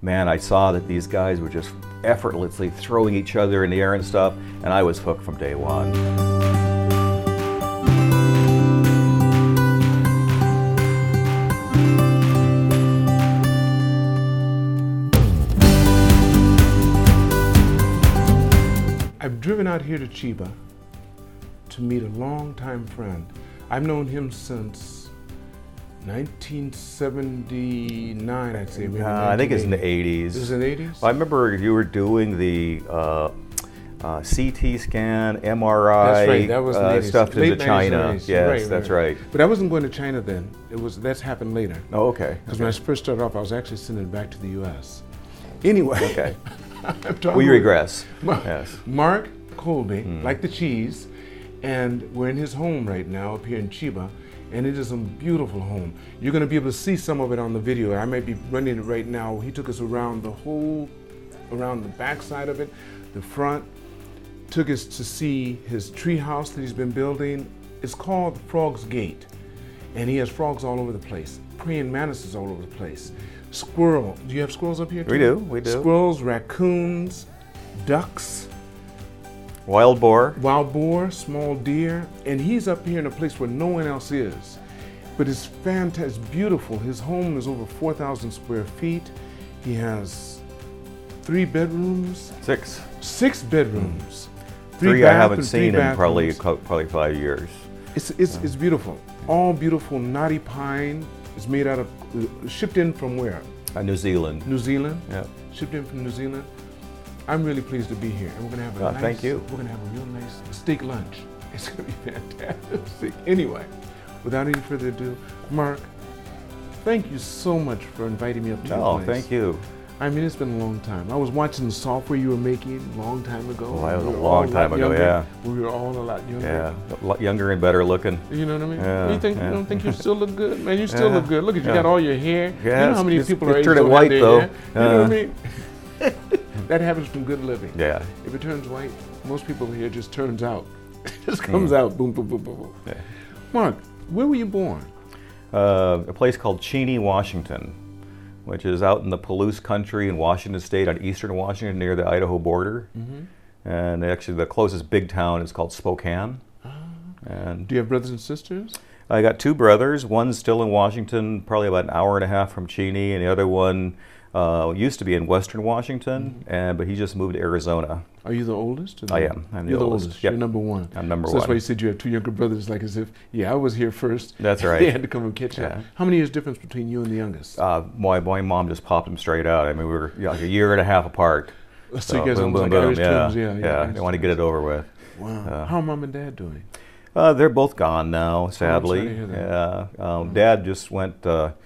man, I saw that these guys were just effortlessly throwing each other in the air and stuff, and I was hooked from day one. I've driven out here to Chiba to meet a longtime friend. I've known him since 1979, I'd say. Maybe I think it's in the 80s. It was in the 80s? I remember you were doing the CT scan, MRI That's right, that was the 80s. stuff Late into 90s, China. 90s. Yes, that's right. But I wasn't going to China then. That's happened later. Oh, okay. Because when I first started off, I was actually sending it back to the U.S. Anyway. Okay. I'm talking We with regress. Yes. Mark Colby, like the cheese, and we're in his home right now up here in Chiba, and it is a beautiful home. You're going to be able to see some of it on the video. I might be running it right now. He took us around around the back side of it, the front, took us to see his tree house that he's been building. It's called Frog's Gate, and he has frogs all over the place, praying mantises all over the place. Squirrel. Do you have squirrels up here too? We do. Squirrels, raccoons, ducks, Wild boar. small deer, and he's up here in a place where no one else is. But it's fantastic, it's beautiful. His home is over 4,000 square feet. He has 3 bedrooms. 6. 6 bedrooms. 3 I haven't seen in probably 5 years. It's beautiful. All beautiful knotty pine. It's made out of, shipped in from where? New Zealand. New Zealand? Yeah. Shipped in from New Zealand. I'm really pleased to be here, and we're gonna have a nice, thank you. We're gonna have a real nice steak lunch. It's gonna be fantastic. Anyway, without any further ado, Mark, thank you so much for inviting me up to your place. Thank you. I mean, it's been a long time. I was watching the software you were making a long time ago. Oh, that was a long time ago, yeah. We were all a lot younger. Yeah, a lot younger and better looking. You know what I mean? Yeah, You don't think you still look good? Man, you still look good. Look at you got all your hair. Yeah, you know how many people are able turning to white have though. their hair? You know what I mean? That happens from good living. Yeah. If it turns white, most people here just turns out. It just comes out, boom, boom, boom, boom, boom. Yeah. Mark, where were you born? A place called Cheney, Washington, which is out in the Palouse country in Washington State on eastern Washington near the Idaho border. And actually the closest big town is called Spokane. And Do you have brothers and sisters? I got 2 brothers. One's still in Washington, probably about an hour and a half from Cheney, and the other one used to be in western Washington, but he just moved to Arizona. Are you the oldest? I am. I'm You're the oldest. You're Yep. number 1. I'm number So that's 1. why you said you have 2 younger brothers, like as if, I was here first. That's right. They had to come and catch up. Yeah. How many years difference between you and the youngest? My mom just popped him straight out. I mean, we were like a year and a half apart. So you guys boom, almost boom, like Irish boom. twins. Yeah. They want to get it over with. Wow. How are mom and dad doing? They're both gone now, sadly. sorry to hear that. Yeah. Dad just went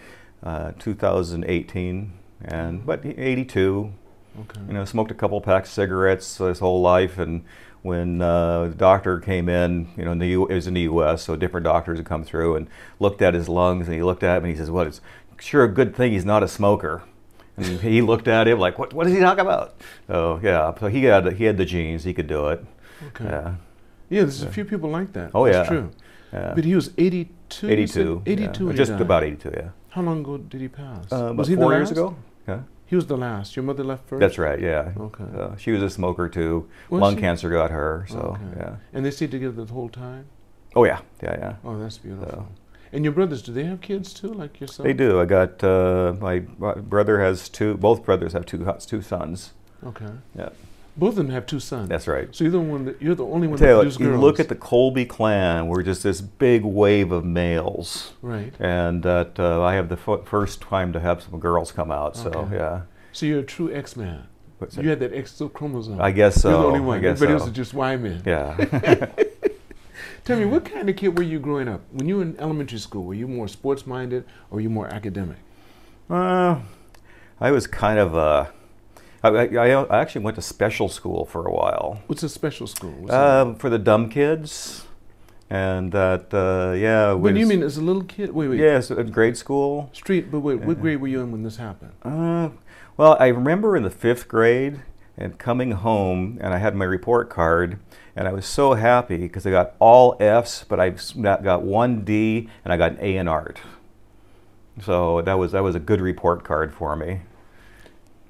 2018, but 82. Okay. You know, smoked a couple packs of cigarettes his whole life, and when the doctor came in, you know, it was in the U.S., so different doctors had come through and looked at his lungs, and he looked at him and he says, "Well, it's sure a good thing he's not a smoker." And he looked at him like, "What does he talk about?" So yeah, so he had the genes, he could do it. Okay. Yeah. Yeah, there's a few people like that. Oh, That's yeah. true. Yeah. But he was 82? 82. 82 yeah. when he Just died. about 82, yeah. How long ago did he pass? About was he 4 the years last? ago. Yeah. He was the last. Your mother left first? That's right, yeah. Okay. She was a smoker too. Was Lung she? cancer got her, so Okay. yeah. And they stayed together the whole time? Oh yeah, yeah. Oh, that's beautiful. So. And your brothers, do they have kids too, like yourself? They do. I got my brother has 2. Both brothers have two sons. Okay. Yeah. Both of them have 2 sons. That's right. So you're the only one Tell that you, produces you girls. look at the Colby clan. We're just this big wave of males, Right. and that I have the first time to have some girls come out. So Okay. yeah. So you're a true X-man. What's that? You had that X chromosome. I guess so. You're the only one. I guess Everybody so. else is just Y-men. Yeah. Tell me, what kind of kid were you growing up? When you were in elementary school, were you more sports-minded or were you more academic? I was kind of I actually went to special school for a while. What's a special school? What's that? For the dumb kids, and that yeah. What do you mean as a little kid? Wait. Yes, in grade school. But wait, what grade were you in when this happened? Well, I remember in the 5th grade and coming home, and I had my report card, and I was so happy because I got all Fs, but I got 1 D, and I got an A in art. So that was a good report card for me.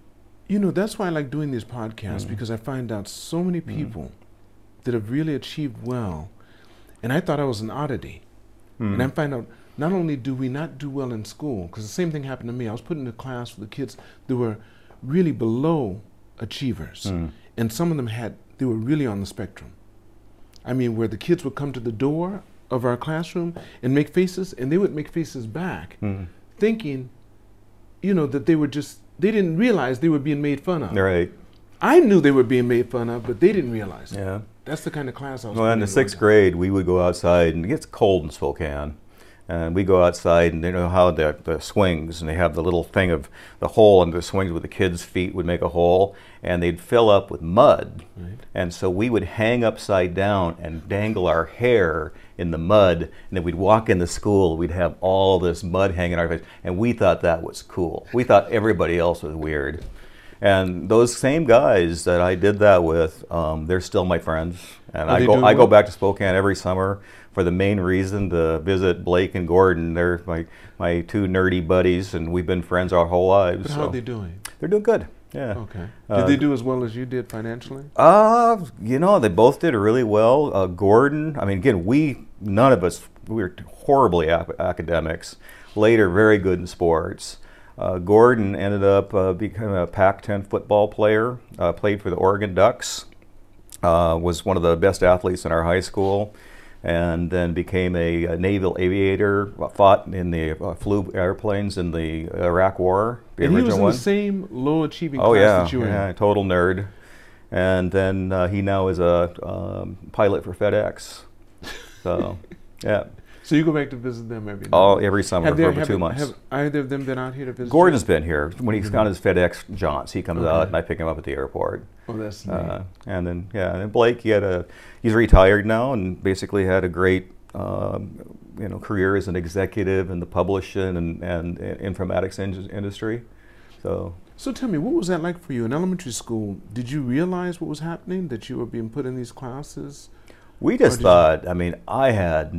You know, that's why I like doing these podcasts, because I find out so many people that have really achieved well. And I thought I was an oddity. And I find out not only do we not do well in school, because the same thing happened to me. I was put in a class with the kids that were really below achievers. And some of them they were really on the spectrum. I mean, where the kids would come to the door of our classroom and make faces, and they would make faces back, thinking, you know, that they didn't realize they were being made fun of. Right. I knew they were being made fun of, but they didn't realize it. Yeah. That's the kind of class I was Well, in the 6th grade, we would go outside, and it gets cold in Spokane. And we go outside, and you know how the swings, and they have the little thing of the hole in the swings where the kids' feet would make a hole, and they'd fill up with mud. Right. And so we would hang upside down and dangle our hair in the mud, and then we'd walk into school, we'd have all this mud hanging on our face, and we thought that was cool. We thought everybody else was weird. And those same guys that I did that with, they're still my friends. And I go back to Spokane every summer for the main reason to visit Blake and Gordon. They're my two nerdy buddies, and we've been friends our whole lives. But how are they doing? They're doing good. Yeah. Okay. Did they do as well as you did financially? You know, they both did really well. Gordon, I mean, again, none of us, we were horribly academics. Later, very good in sports. Gordon ended up becoming a Pac-10 football player, played for the Oregon Ducks, was one of the best athletes in our high school, and then became a naval aviator, fought in flew airplanes in the Iraq War, the and original he was in one. the same low-achieving class that you were in? Yeah, total nerd. And then he now is a pilot for FedEx. So, yeah. So you go back to visit them every summer for over 2 months. Have either of them been out here to visit? Gordon's been here. When he's got his FedEx jaunts, he comes out and I pick him up at the airport. Oh, that's neat. And then Blake, he's retired now and basically had a great career as an executive in the publishing and informatics industry. So tell me, what was that like for you in elementary school? Did you realize what was happening, that you were being put in these classes? We just thought, I mean, I had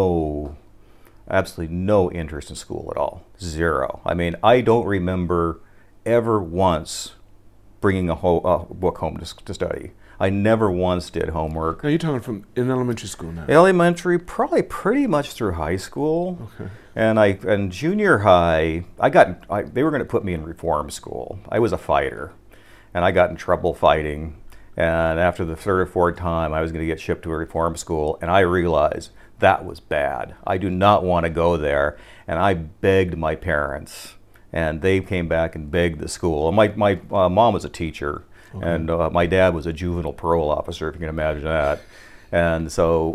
absolutely no interest in school at all. Zero. I mean, I don't remember ever once bringing a book home to study. I never once did homework. Now you're talking in elementary school now? Elementary, probably pretty much through high school. Okay. And junior high, they were going to put me in reform school. I was a fighter, and I got in trouble fighting. And after the 3rd or 4th time, I was going to get shipped to a reform school, and I realized that was bad. I do not want to go there, and I begged my parents, and they came back and begged the school. And my mom was a teacher, and my dad was a juvenile parole officer, if you can imagine that. And so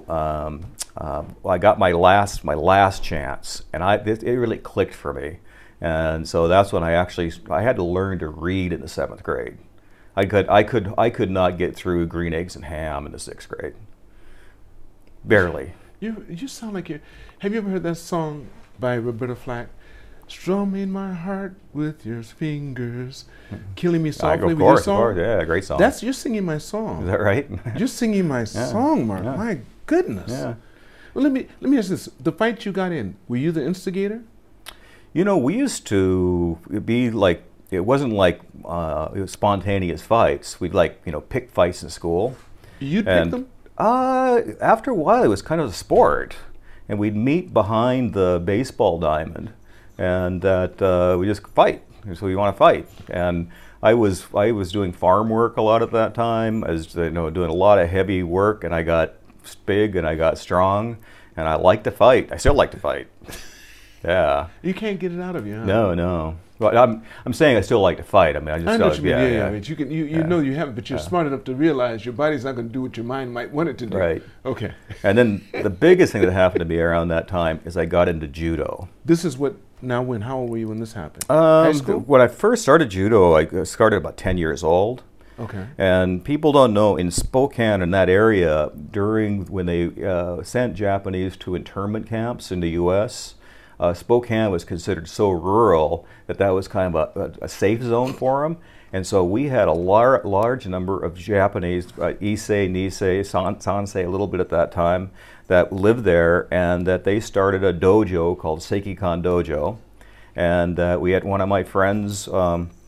I got my last chance, and it really clicked for me. And so that's when I had to learn to read in the 7th grade. I could not get through Green Eggs and Ham in the 6th grade. Barely. You sound like you. Have you ever heard that song by Roberta Flack? Strumming my heart with your fingers, killing me softly with your song. Of course, yeah, great song. You're singing my song. Is that right? You're singing my song, Mark. Yeah. My goodness. Yeah. Well, let me ask this: the fight you got in, were you the instigator? You know, we used to be like. It wasn't like it was spontaneous fights. We'd pick fights in school. You'd pick them? After a while, it was kind of a sport, and we'd meet behind the baseball diamond, and we just fight. So we want to fight, and I was doing farm work a lot at that time. I was doing a lot of heavy work, and I got big and I got strong, and I like to fight. I still like to fight. Yeah. You can't get it out of you, huh? No. Well, I'm saying I still like to fight. I mean, I know what you mean. Yeah. But you know you haven't, but you're smart enough to realize your body's not going to do what your mind might want it to do. Right. Okay. And then the biggest thing that happened to me around that time is I got into judo. This is what. Now, how old were you when this happened? High school? When I first started judo, I started about 10 years old. Okay. And people don't know, in Spokane, in that area, when they sent Japanese to internment camps in the U.S., Spokane was considered so rural that was kind of a safe zone for them. And so we had a large number of Japanese, Issei, Nisei, Sansei a little bit at that time, that lived there, and that they started a dojo called Seikikan Dojo. And we had one of my friends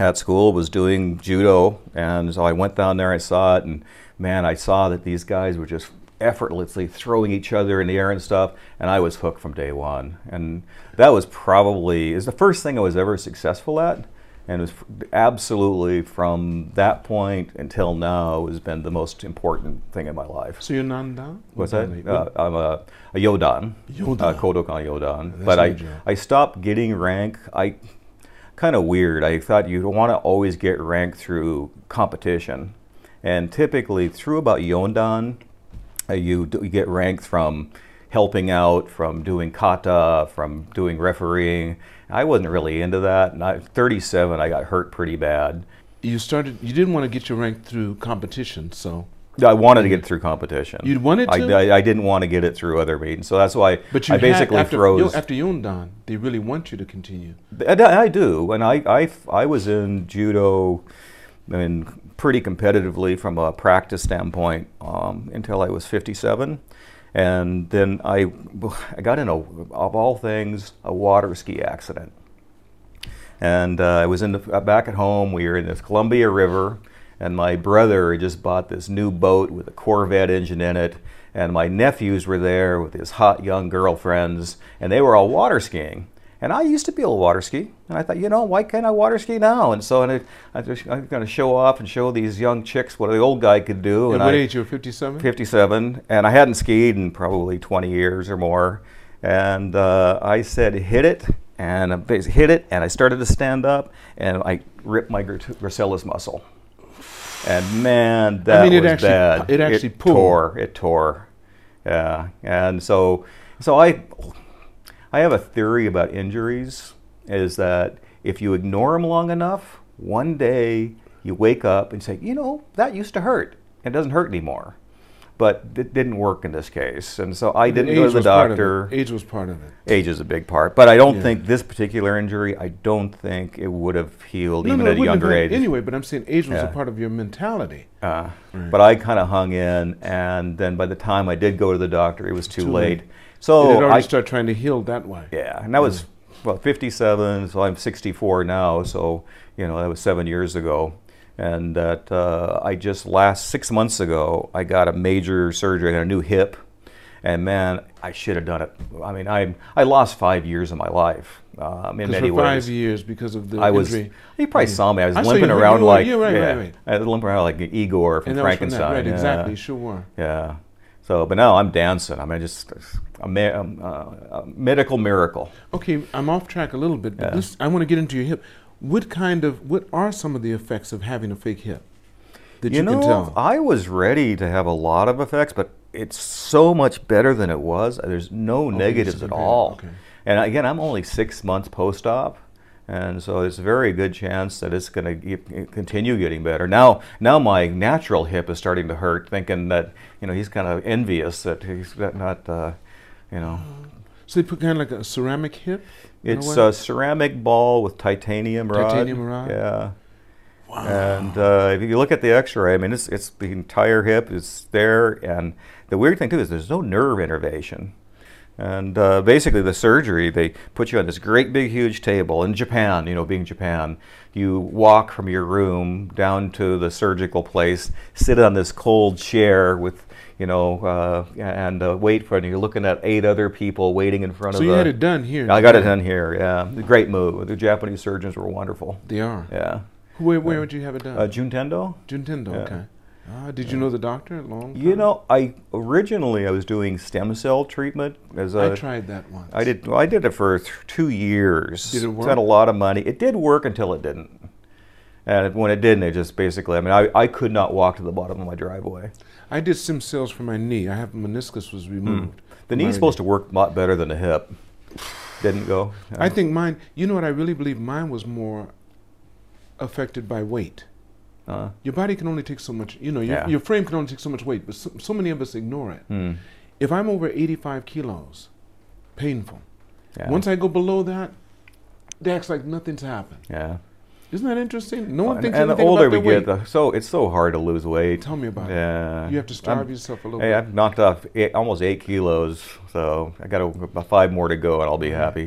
at school was doing judo, and so I went down there, I saw it, and man, I saw that these guys were just effortlessly throwing each other in the air and stuff, and I was hooked from day one. And that was probably is the first thing I was ever successful at, and it was absolutely from that point until now has been the most important thing in my life. So you're Nanda? What's that? I'm a Yodan, Kodokan Yodan. But I stopped getting rank. Kind of weird. I thought you want to always get rank through competition, and typically through about Yodan, you get ranked from helping out, from doing kata, from doing refereeing. I wasn't really into that. And at 37, I got hurt pretty bad. You didn't want to get your rank through competition, so. I wanted to get it through competition. You wanted to? I didn't want to get it through other means, so that's why I basically froze. After Yondan, they really want you to continue. I do, and I was in judo, I mean, pretty competitively from a practice standpoint until I was 57. And then I got in, of all things, a water ski accident. And I was back at home. We were in the Columbia River, and my brother had just bought this new boat with a Corvette engine in it. And my nephews were there with his hot young girlfriends, and they were all water skiing. And I used to be able to water ski, and I thought, why can't I water ski now? And so I'm going to show off and show these young chicks what the old guy could do. And what age? You were 57? 57, and I hadn't skied in probably 20 years or more. And I said, hit it, and I started to stand up, and I ripped my gracilis muscle. And man, that was bad. It actually pulled. It tore. Yeah, and so I have a theory about injuries, is that if you ignore them long enough, one day you wake up and say, that used to hurt. It doesn't hurt anymore. But it didn't work in this case. And so I didn't go to the doctor. Age was part of it. Age is a big part. But I don't think this particular injury, I don't think it would have healed even at a younger age. Anyway, but I'm saying age was a part of your mentality. Right. But I kind of hung in, and then by the time I did go to the doctor, it was too late. So it had already started trying to heal that way. Yeah, and that was 57, so I'm 64 now, so that was 7 years ago. And that I just 6 months ago, I got a major surgery, I got a new hip, and man, I should have done it. I mean, I lost 5 years of my life in many ways. 5 years because of the injury. You probably saw me. I was limping around like right. I was limping around like Igor from Frankenstein. Right, exactly, sure were. Yeah. So, but now I'm dancing. I mean, just a medical miracle. Okay, I'm off track a little bit, but I want to get into your hip. What are some of the effects of having a fake hip that you can tell? I was ready to have a lot of effects, but it's so much better than it was. There's no negatives at all. Okay. And again, I'm only 6 months post-op. And so there's a very good chance that it's going to continue getting better. Now my natural hip is starting to hurt, thinking that, he's kind of envious that he's not, So they put kind of like a ceramic hip? It's a ceramic ball with titanium rod. Titanium rod? Yeah. Wow. And if you look at the x-ray, I mean, it's the entire hip is there. And the weird thing, too, is there's no nerve innervation. And basically the surgery, they put you on this great big huge table. In Japan, being Japan, you walk from your room down to the surgical place, sit on this cold chair with, and wait for it. And you're looking at 8 other people waiting in front of So you had it done here? I got it done here, yeah. Great move. The Japanese surgeons were wonderful. They are? Yeah. Where would you have it done? Juntendo. Juntendo, okay. Did you know the doctor a long time? I was doing stem cell treatment I tried that once. I did it for 2 years. Did it work? Spent a lot of money. It did work until it didn't. And when it didn't, it just basically, I could not walk to the bottom of my driveway. I did stem cells for my knee. I have meniscus was removed. The knee's supposed to work a lot better than the hip. Didn't go. I think mine, what I really believe mine was more affected by weight. Your body can only take so much, your frame can only take so much weight, but so many of us ignore it. If I'm over 85 kilos, painful. Yeah. Once I go below that, it acts like nothing's happened. Yeah. Isn't that interesting? No one thinks anything about their weight. And the older we get, it's so hard to lose weight. Tell me about it. You have to starve yourself a little bit. Hey, I've knocked off almost 8 kilos, so I got 5 more to go and I'll be happy.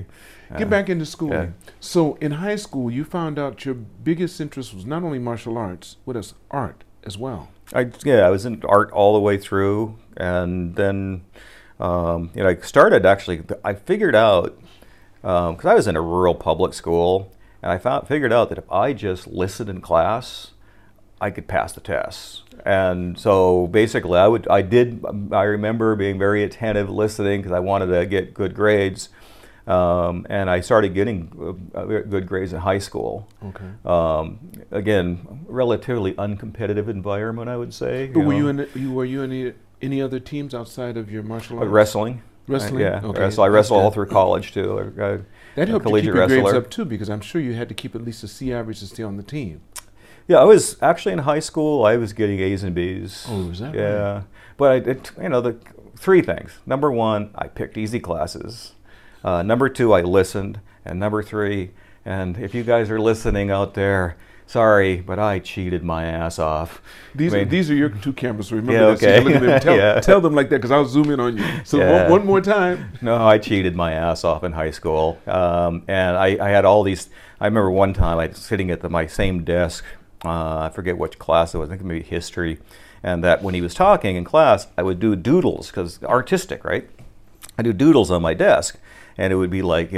Get back into schooling. So in high school, you found out your biggest interest was not only martial arts, what else? Art as well. I was in art all the way through, and then I started actually. I figured out because I was in a rural public school, and I figured out that if I just listened in class, I could pass the tests. And so basically, I remember being very attentive, listening because I wanted to get good grades. And I started getting good grades in high school. Okay. Again, relatively uncompetitive environment, I would say. But were you in any other teams outside of your martial arts? Wrestling. Wrestling? Yeah. Okay. I wrestled all through college too. That helped you keep your grades up too, because I'm sure you had to keep at least a C average to stay on the team. Yeah, I was actually in high school. I was getting A's and B's. Oh, was that right? Yeah, but the three things. Number one, I picked easy classes. Number two, I listened. And number three, and if you guys are listening out there, sorry, but I cheated my ass off. These are your two cameras, so remember yeah, that. So okay. look at them. Tell them like that, because I'll zoom in on you. So one more time. No, I cheated my ass off in high school. And I had all these, I remember one time I was sitting at my same desk, I forget which class it was, I think maybe history, and that when he was talking in class, I would do doodles, because artistic, right? I do doodles on my desk. And it would be like,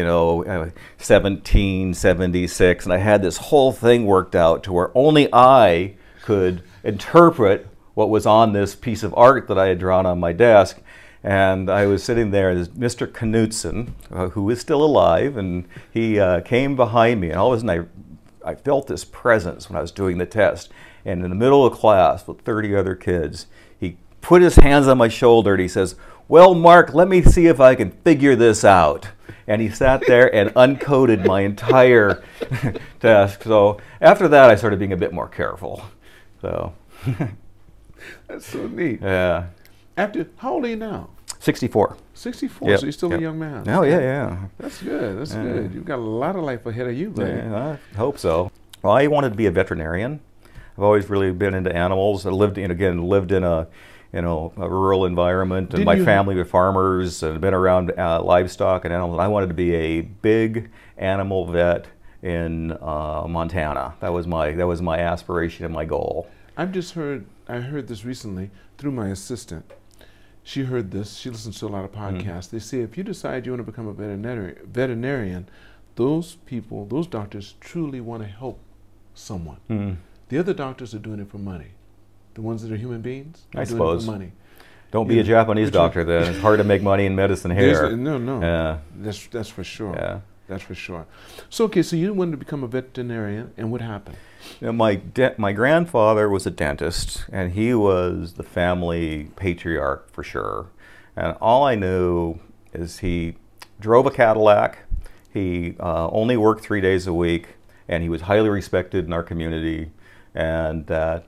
1776, and I had this whole thing worked out to where only I could interpret what was on this piece of art that I had drawn on my desk. And I was sitting there, and Mr. Knutson, who is still alive, and he came behind me, and all of a sudden I felt this presence when I was doing the test. And in the middle of class with 30 other kids, he put his hands on my shoulder and he says, "Well, Mark, let me see if I can figure this out." And he sat there and uncoded my entire test. So after that, I started being a bit more careful. So that's so neat. Yeah. How old are you now? 64. 64. Yep. So you're still a young man. Oh yeah. That's good. That's good. You've got a lot of life ahead of you, buddy. Yeah, I hope so. Well, I wanted to be a veterinarian. I've always really been into animals. I lived in a rural environment, and my family were farmers, and been around livestock and animals. I wanted to be a big animal vet in Montana. That was my aspiration and my goal. I heard this recently through my assistant. She heard this. She listens to a lot of podcasts. They say if you decide you want to become a veterinarian, those doctors truly want to help someone. The other doctors are doing it for money. The ones that are human beings are doing it for money. Don't be a Japanese doctor then. It's hard to make money in medicine here. No. Yeah. That's for sure. Yeah. That's for sure. So so you wanted to become a veterinarian, and what happened? My grandfather was a dentist, and he was the family patriarch for sure. And all I knew is he drove a Cadillac. He only worked 3 days a week, and he was highly respected in our community. And that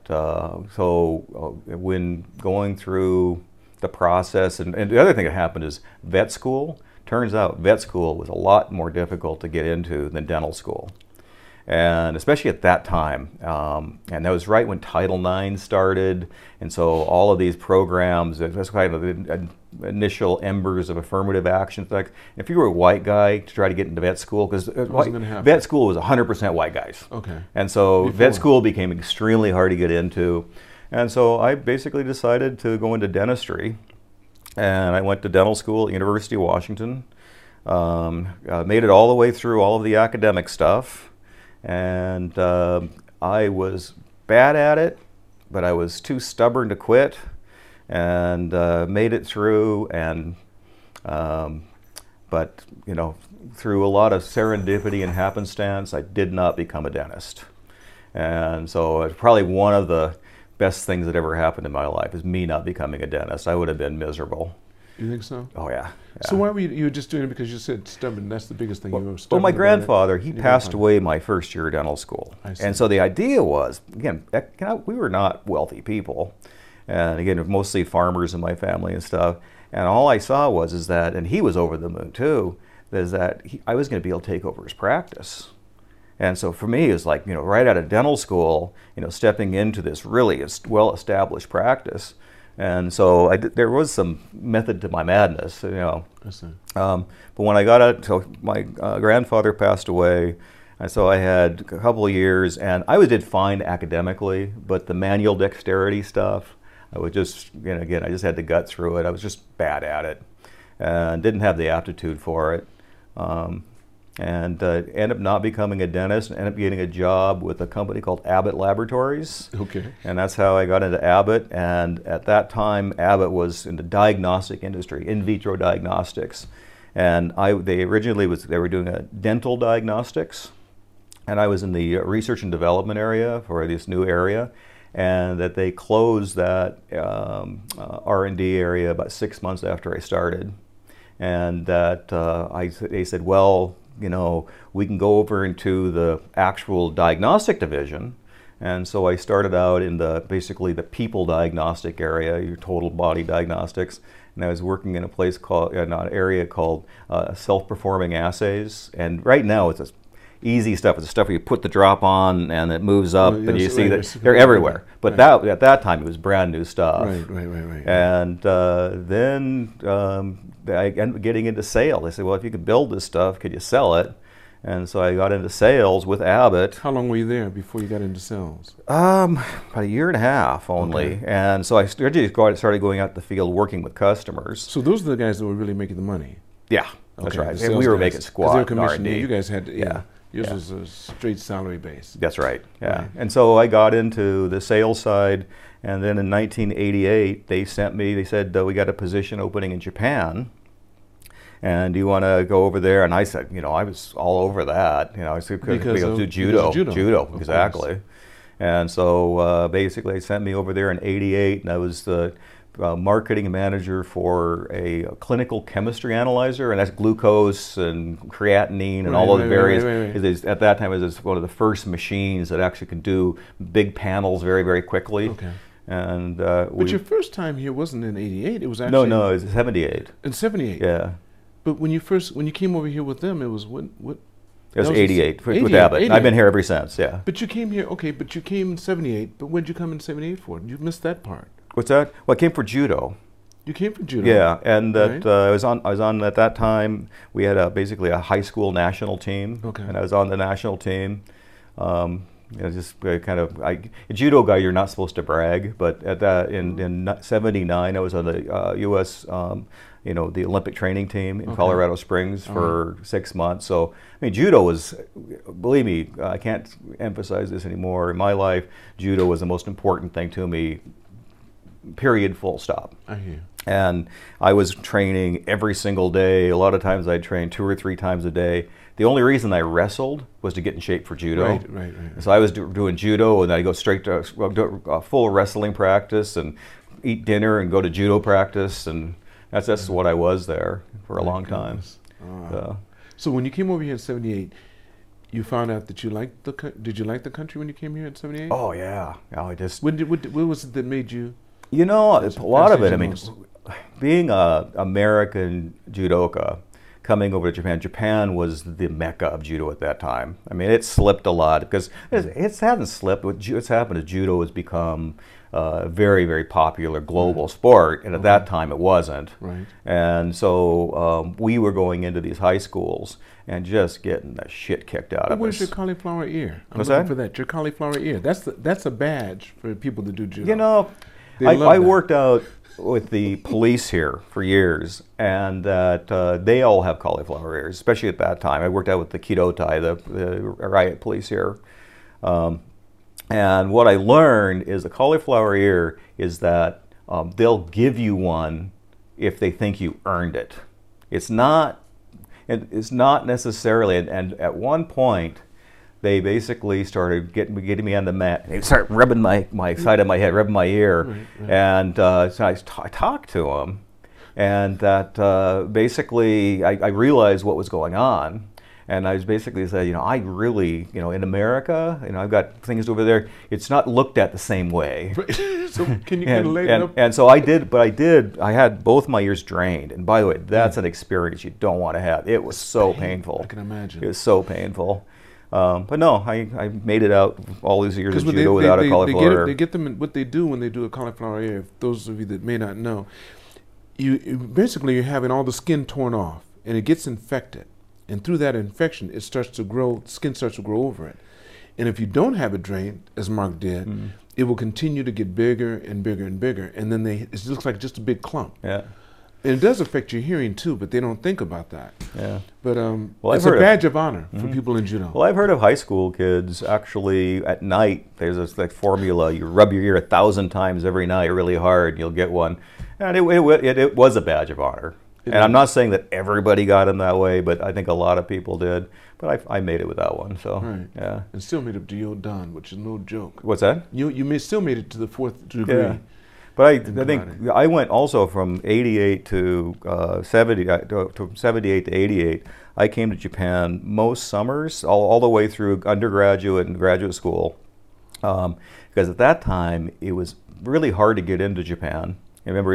when going through the process, and the other thing that happened is vet school. Turns out vet school was a lot more difficult to get into than dental school, and especially at that time. And that was right when Title IX started, and so all of these programs, that's kind of the initial embers of affirmative action. Like if you were a white guy to try to get into vet school, because vet school was 100% white guys. Okay. And so vet school became extremely hard to get into. And so I basically decided to go into dentistry. And I went to dental school at University of Washington. Made it all the way through all of the academic stuff. And I was bad at it, but I was too stubborn to quit. And made it through, and but through a lot of serendipity and happenstance, I did not become a dentist. And so it's probably one of the best things that ever happened in my life is me not becoming a dentist. I would have been miserable. You think so? Oh yeah. So why were you were just doing it because you said stubborn? That's the biggest thing. You were stubborn. Well, my grandfather, he passed away my first year of dental school. And so the idea was, again, we were not wealthy people. And again, mostly farmers in my family and stuff. And all I saw was that, and he was over the moon too, is that I was going to be able to take over his practice. And so for me, it's like, right out of dental school, stepping into this really well-established practice, And so there was some method to my madness, you know. Listen. But when I got out, so my grandfather passed away, and so I had a couple of years, and I did fine academically, but the manual dexterity stuff, I would just, you know, again, I just had to gut through it. I was just bad at it, and didn't have the aptitude for it. And ended up not becoming a dentist, and ended up getting a job with a company called Abbott Laboratories. Okay. And that's how I got into Abbott. And at that time, Abbott was in the diagnostic industry, in vitro diagnostics. And they were doing a dental diagnostics, and I was in the research and development area for this new area. And that they closed that R&D area about 6 months after I started. And that they said, well, you know, we can go over into the actual diagnostic division. And so I started out in basically the people diagnostic area, your total body diagnostics. And I was working in an area called self-performing assays. And right now it's this easy stuff. It's the stuff where you put the drop on and it moves up, and you see that they're everywhere. But at that time it was brand new stuff. Right. And then I ended up getting into sales. They said, well, if you could build this stuff, could you sell it? And so I got into sales with Abbott. How long were you there before you got into sales? About a year and a half only. Okay. And so I started going out in the field working with customers. So those are the guys that were really making the money? Yeah, that's right. And we were making squat R&D. You guys had, yours was a straight salary base. That's right, yeah. Right. And so I got into the sales side, and then in 1988, they said, we got a position opening in Japan, and do you want to go over there? And I said, you know, I was all over that. You know, I said, because do judo. Judo, exactly. And so basically, they sent me over there in '88, and I was the marketing manager for a clinical chemistry analyzer, and that's glucose and creatinine and all those various. At that time, it was one of the first machines that actually could do big panels very, very quickly. Okay. And but your first time here wasn't in '88. It was actually no, it was '78. In '78. Yeah. But when you came over here with them, it was what? It was '88 with Abbott. 88. I've been here ever since. Yeah. But you came here, okay? But you came in '78. But when did you come in '78 for? You missed that part. What's that? Well, I came for judo. You came for judo. Yeah, and that I was on at that time. We had basically a high school national team, and I was on the national team. Just kind of a judo guy. You're not supposed to brag, but at that in '79, I was on the U.S. The Olympic training team in Colorado Springs for 6 months. So I mean, judo was, believe me, I can't emphasize this anymore. In my life, judo was the most important thing to me. Period, full stop. I hear. And I was training every single day. A lot of times I'd train 2 or 3 times a day. The only reason I wrestled was to get in shape for judo. Right. So I was doing judo, and then I go straight to full wrestling practice and eat dinner and go to judo practice, and that's what I was there for a long time. So when you came over here in '78, you found out that you liked did you like the country when you came here in '78? Oh yeah. I just. What was it that made you? You know, a lot of it. I mean, being an American judoka, coming over to Japan, Japan was the mecca of judo at that time. I mean, it slipped a lot because it hasn't slipped. What's happened is judo has become a very, very popular global sport, and at that time it wasn't. Right. And so we were going into these high schools and just getting the shit kicked out of us. Where's your cauliflower ear? What's that? For that, your cauliflower ear. That's a badge for people that do judo. You know, I worked out with the police here for years, and that they all have cauliflower ears, especially at that time. I worked out with the Kidotai, the riot police here. And what I learned is the cauliflower ear is that they'll give you one if they think you earned it. It's not necessarily, and at one point, they basically started getting me on the mat. They started rubbing my side of my head, rubbing my ear, and so I talked to them, and that basically I realized what was going on, and I was basically said, you know, I really, you know, in America, you know, I've got things over there. It's not looked at the same way. So can you kind of lay it up? And so I did, but I had both my ears drained, and by the way, that's an experience you don't want to have. It was so painful. I can imagine. It was so painful. But no, I made it out all these years of Because judo without a cauliflower. they get them in, what they do when they do a cauliflower ear, if those of you that may not know, you basically you're having all the skin torn off and it gets infected. And through that infection, it starts to grow, skin starts to grow over it. And if you don't have it drained, as Mark did, it will continue to get bigger and bigger and bigger. And then it looks like just a big clump. Yeah. And it does affect your hearing too, but they don't think about that. Yeah. But Well, it's a badge of honor for people in judo. Well, I've heard of high school kids actually at night. There's this like formula: you rub your ear 1,000 times every night, really hard, and you'll get one. And it was a badge of honor. And I'm not saying that everybody got them that way, but I think a lot of people did. But I made it with that one. So Right. yeah. And still made it to Yo Dan, which is no joke. What's that? Still made it to the 4th degree. Yeah. But I think karate. I went also from 88 to 70, to 78 to 88. I came to Japan most summers, all the way through undergraduate and graduate school, because at that time it was really hard to get into Japan. I remember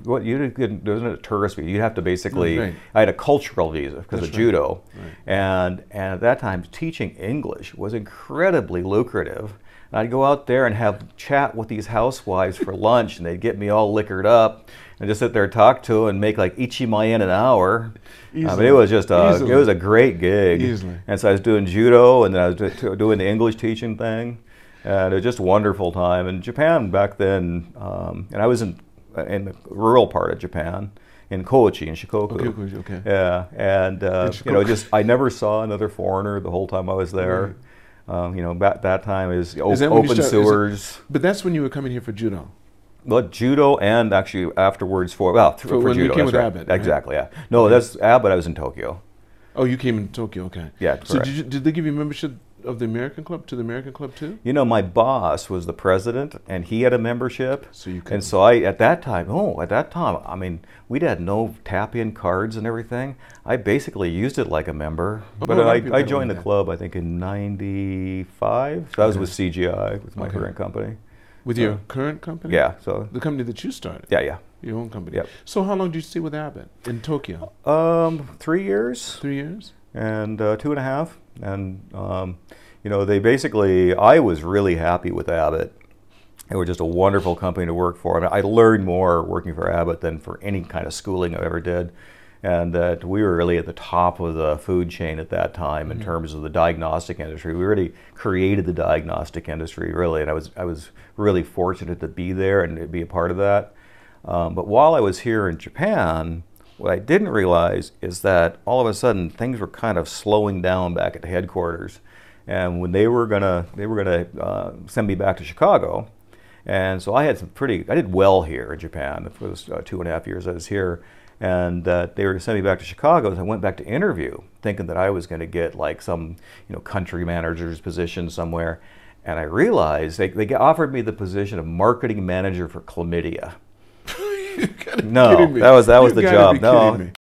there wasn't a tourist visa. You'd have to basically. Right. I had a cultural visa because of That's judo, Right. and at that time teaching English was incredibly lucrative. And I'd go out there and have chat with these housewives for lunch, and they'd get me all liquored up, and just sit there and talk to and make like ichimayen an hour. I mean, Easily. it was just Easily. it was a great gig. Easily. And so I was doing judo, and then I was doing the English teaching thing, and it was just a wonderful time. And Japan back then, and I was in the rural part of Japan, in Kochi, in Shikoku. Okay. Yeah, and I never saw another foreigner the whole time I was there. Right. That time is that when you open start- sewers. But that's when you were coming here for judo. Well, judo and actually afterwards for when judo. you came with right. Abbott, right? Exactly. Yeah. No, that's Abbott. I was in Tokyo. Oh, you came in Tokyo, okay. Yeah, So correct. did they give you membership of the American Club, to the American Club too? My boss was the president, and he had a membership. So you could. And so at that time, I mean, we'd had no tap-in cards and everything. I basically used it like a member. Oh, But a lot of people I don't joined do the that. club, I think, in '95. So that was with CGI, with my Okay. current company. With your current company? Yeah. So The company that you started? yeah. Your own company? Yep. So how long did you stay with Abbott in Tokyo? 3 years. 3 years? And 2.5. And, they basically, I was really happy with Abbott. They were just a wonderful company to work for. I mean, I learned more working for Abbott than for any kind of schooling I ever did. And that we were really at the top of the food chain at that time in terms of the diagnostic industry. We really created the diagnostic industry, really. And I was really fortunate to be there and to be a part of that. But while I was here in Japan, what I didn't realize is that all of a sudden things were kind of slowing down back at the headquarters. And when they were gonna send me back to Chicago, and so I did well here in Japan for those 2.5 years I was here, and they were going to send me back to Chicago. So I went back to interview, thinking that I was going to get like some country manager's position somewhere, and I realized they offered me the position of marketing manager for chlamydia. You gotta be No, kidding me. that was You the gotta job. be No, kidding me.